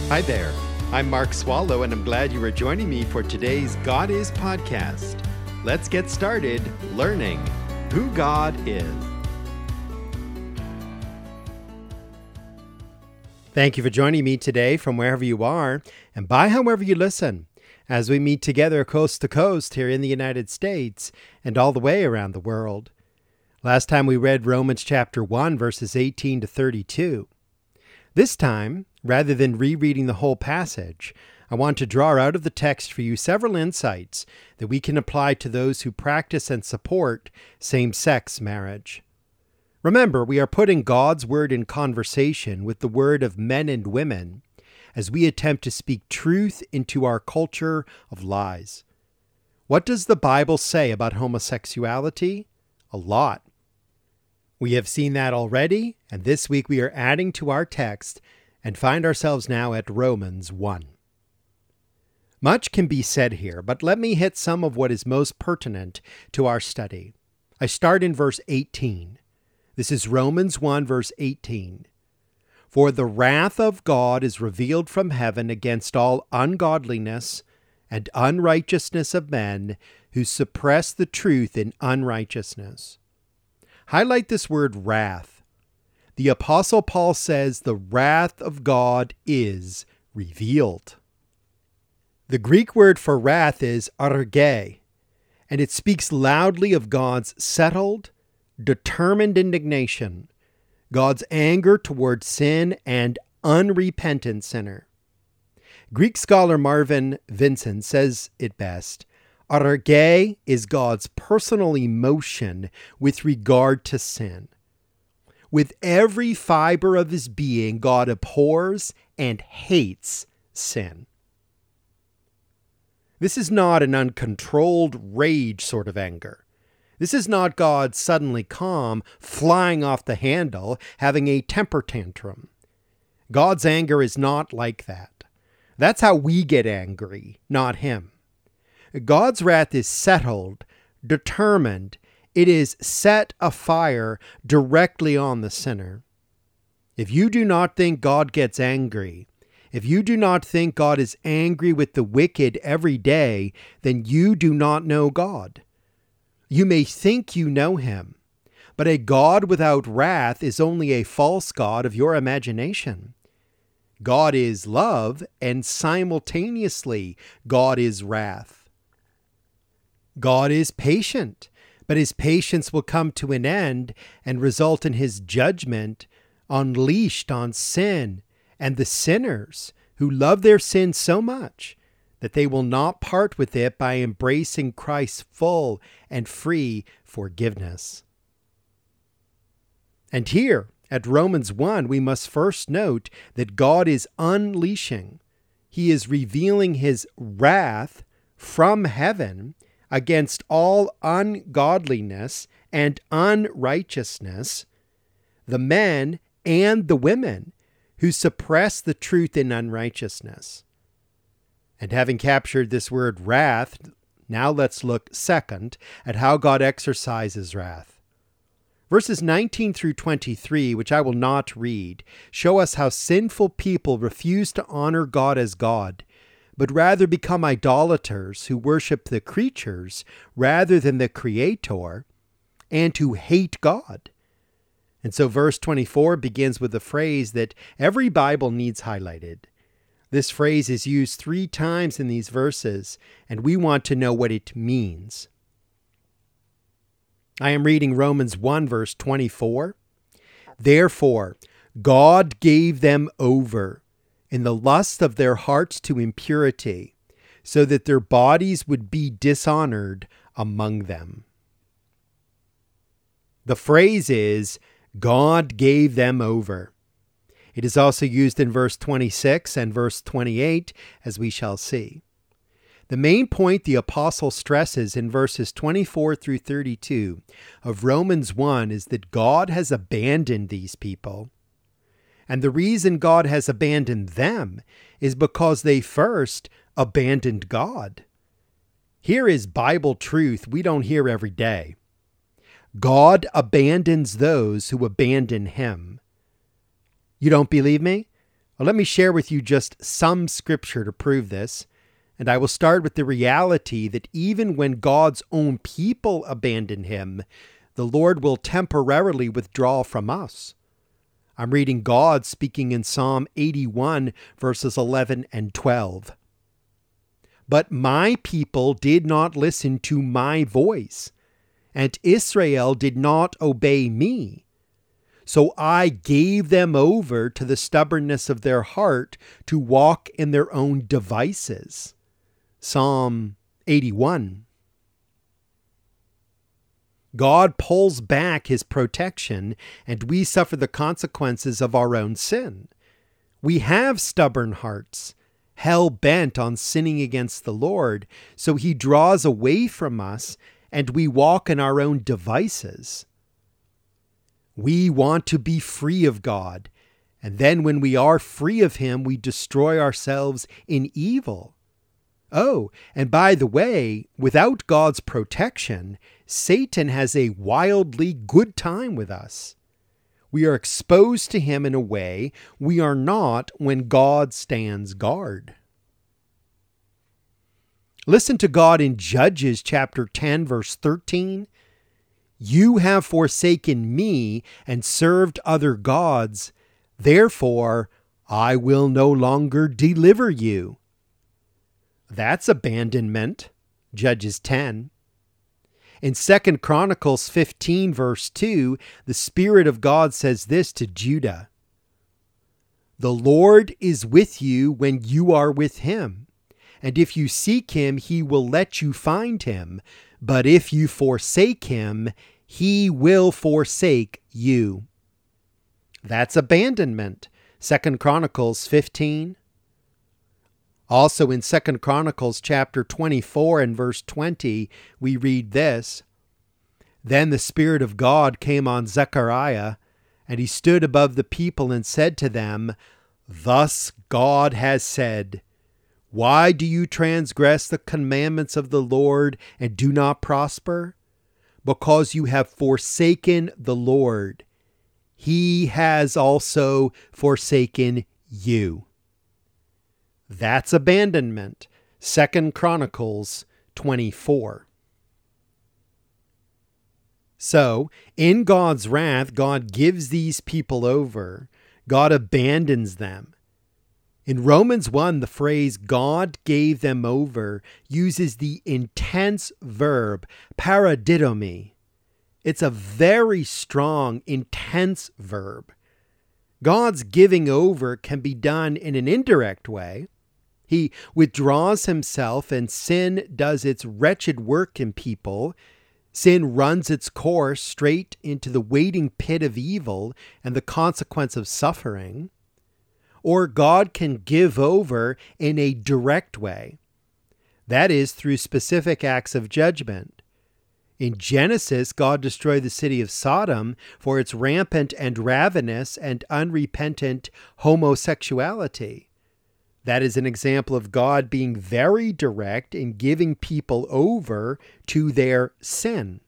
Hi there. I'm Mark Swallow, and I'm glad you are joining me for today's God Is podcast. Let's get started learning who God is. Thank you for joining me today from wherever you are and by however you listen, as we meet together coast to coast here in the United States and all the way around the world. Last time we read Romans chapter 1, verses 18 to 32. This time, rather than rereading the whole passage, I want to draw out of the text for you several insights that we can apply to those who practice and support same-sex marriage. Remember, we are putting God's word in conversation with the word of men and women as we attempt to speak truth into our culture of lies. What does the Bible say about homosexuality? A lot. We have seen that already, and this week we are adding to our text and find ourselves now at Romans 1. Much can be said here, but let me hit some of what is most pertinent to our study. I start in verse 18. This is Romans 1, verse 18. For the wrath of God is revealed from heaven against all ungodliness and unrighteousness of men who suppress the truth in unrighteousness. Highlight this word wrath. The Apostle Paul says the wrath of God is revealed. The Greek word for wrath is arge, and it speaks loudly of God's settled, determined indignation, God's anger toward sin and unrepentant sinner. Greek scholar Marvin Vincent says it best. Arge is God's personal emotion with regard to sin. With every fiber of his being, God abhors and hates sin. This is not an uncontrolled rage sort of anger. This is not God suddenly calm, flying off the handle, having a temper tantrum. God's anger is not like that. That's how we get angry, not him. God's wrath is settled, determined. It is set afire directly on the sinner. If you do not think God gets angry, if you do not think God is angry with the wicked every day, then you do not know God. You may think you know him, but a God without wrath is only a false God of your imagination. God is love, and simultaneously God is wrath. God is patient, but his patience will come to an end and result in his judgment unleashed on sin and the sinners who love their sin so much that they will not part with it by embracing Christ's full and free forgiveness. And here at Romans 1, we must first note that God is unleashing. He is revealing his wrath from heaven against all ungodliness and unrighteousness, the men and the women who suppress the truth in unrighteousness. And having captured this word wrath, now let's look second at how God exercises wrath. Verses 19 through 23, which I will not read, show us how sinful people refuse to honor God as God, but rather become idolaters who worship the creatures rather than the Creator, and who hate God. And so verse 24 begins with a phrase that every Bible needs highlighted. This phrase is used 3 times in these verses, and we want to know what it means. I am reading Romans 1, verse 24. Therefore, God gave them over in the lust of their hearts to impurity, so that their bodies would be dishonored among them. The phrase is, God gave them over. It is also used in verse 26 and verse 28, as we shall see. The main point the apostle stresses in verses 24 through 32 of Romans 1 is that God has abandoned these people. And the reason God has abandoned them is because they first abandoned God. Here is Bible truth we don't hear every day. God abandons those who abandon him. You don't believe me? Well, let me share with you just some scripture to prove this. And I will start with the reality that even when God's own people abandon him, the Lord will temporarily withdraw from us. I'm reading God speaking in Psalm 81, verses 11 and 12. But my people did not listen to my voice, and Israel did not obey me. So I gave them over to the stubbornness of their heart to walk in their own devices. Psalm 81. God pulls back his protection, and we suffer the consequences of our own sin. We have stubborn hearts, hell-bent on sinning against the Lord, so he draws away from us, and we walk in our own devices. We want to be free of God, and then when we are free of him, we destroy ourselves in evil. Oh, and by the way, without God's protection, Satan has a wildly good time with us. We are exposed to him in a way we are not when God stands guard. Listen to God in Judges chapter 10, verse 13. You have forsaken me and served other gods. Therefore, I will no longer deliver you. That's abandonment. Judges 10. In 2 Chronicles 15, verse 2, the Spirit of God says this to Judah. The Lord is with you when you are with him. And if you seek him, he will let you find him. But if you forsake him, he will forsake you. That's abandonment. 2 Chronicles 15. Also in 2 Chronicles chapter 24 and verse 20, we read this. Then the Spirit of God came on Zechariah, and he stood above the people and said to them, Thus God has said, Why do you transgress the commandments of the Lord and do not prosper? Because you have forsaken the Lord. He has also forsaken you. That's abandonment. 2 Chronicles 24. So, in God's wrath, God gives these people over. God abandons them. In Romans 1, the phrase God gave them over uses the intense verb paradidomi. It's a very strong, intense verb. God's giving over can be done in an indirect way. He withdraws himself and sin does its wretched work in people. Sin runs its course straight into the waiting pit of evil and the consequence of suffering. Or God can give over in a direct way. That is, through specific acts of judgment. In Genesis, God destroyed the city of Sodom for its rampant and ravenous and unrepentant homosexuality. That is an example of God being very direct in giving people over to their sin.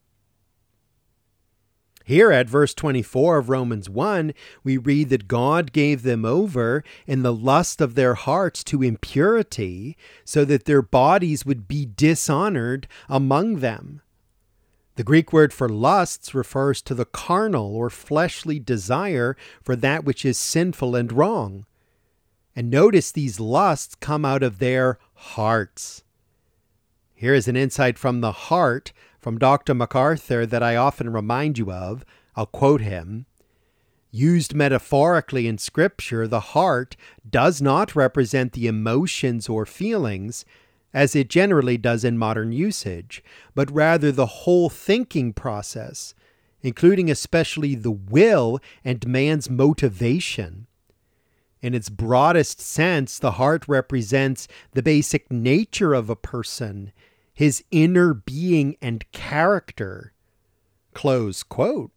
Here at verse 24 of Romans 1, we read that God gave them over in the lust of their hearts to impurity, so that their bodies would be dishonored among them. The Greek word for lusts refers to the carnal or fleshly desire for that which is sinful and wrong. And notice these lusts come out of their hearts. Here is an insight from the heart from Dr. MacArthur that I often remind you of. I'll quote him. Used metaphorically in Scripture, the heart does not represent the emotions or feelings, as it generally does in modern usage, but rather the whole thinking process, including especially the will and man's motivation. In its broadest sense, the heart represents the basic nature of a person, his inner being and character. Close quote.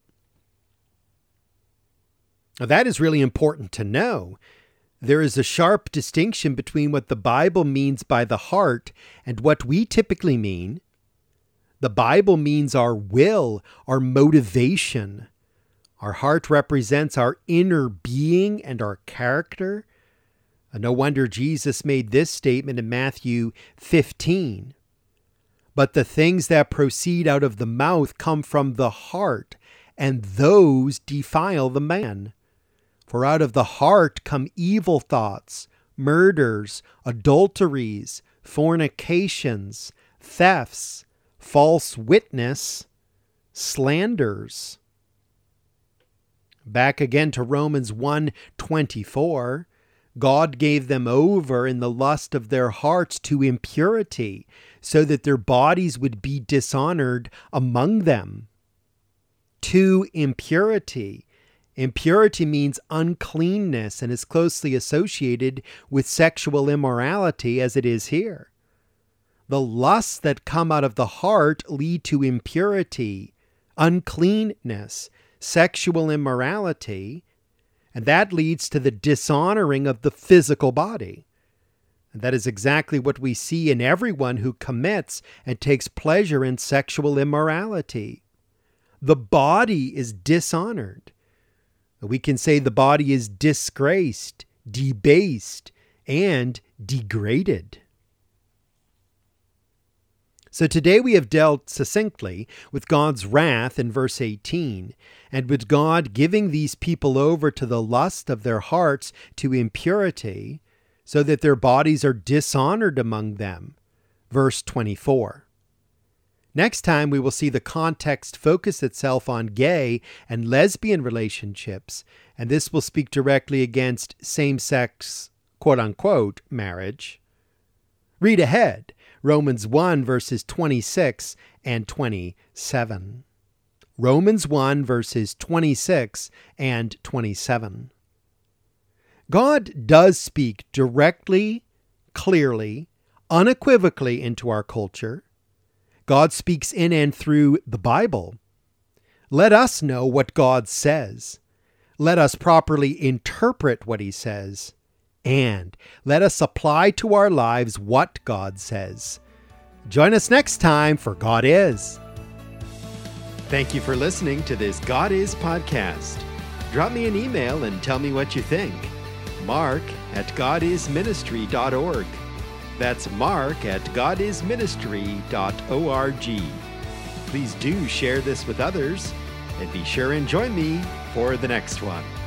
Now, that is really important to know. There is a sharp distinction between what the Bible means by the heart and what we typically mean. The Bible means our will, our motivation, Our heart represents our inner being and our character. No wonder Jesus made this statement in Matthew 15. But the things that proceed out of the mouth come from the heart, and those defile the man. For out of the heart come evil thoughts, murders, adulteries, fornications, thefts, false witness, slanders. Back again to Romans 1:24. God gave them over in the lust of their hearts to impurity, so that their bodies would be dishonored among them. To impurity. Impurity means uncleanness and is closely associated with sexual immorality, as it is here. The lusts that come out of the heart lead to impurity, uncleanness, sexual immorality, and that leads to the dishonoring of the physical body. And that is exactly what we see in everyone who commits and takes pleasure in sexual immorality. The body is dishonored. We can say the body is disgraced, debased, and degraded. So today we have dealt succinctly with God's wrath in verse 18, and with God giving these people over to the lust of their hearts to impurity, so that their bodies are dishonored among them. Verse 24. Next time we will see the context focus itself on gay and lesbian relationships, and this will speak directly against same-sex, quote-unquote, marriage. Read ahead. Romans 1 verses 26 and 27. Romans 1 verses 26 and 27. God does speak directly, clearly, unequivocally into our culture. God speaks in and through the Bible. Let us know what God says. Let us properly interpret what he says. And let us apply to our lives what God says. Join us next time for God Is. Thank you for listening to this God Is podcast. Drop me an email and tell me what you think. mark@godisministry.org. That's mark@godisministry.org. Please do share this with others, and be sure and join me for the next one.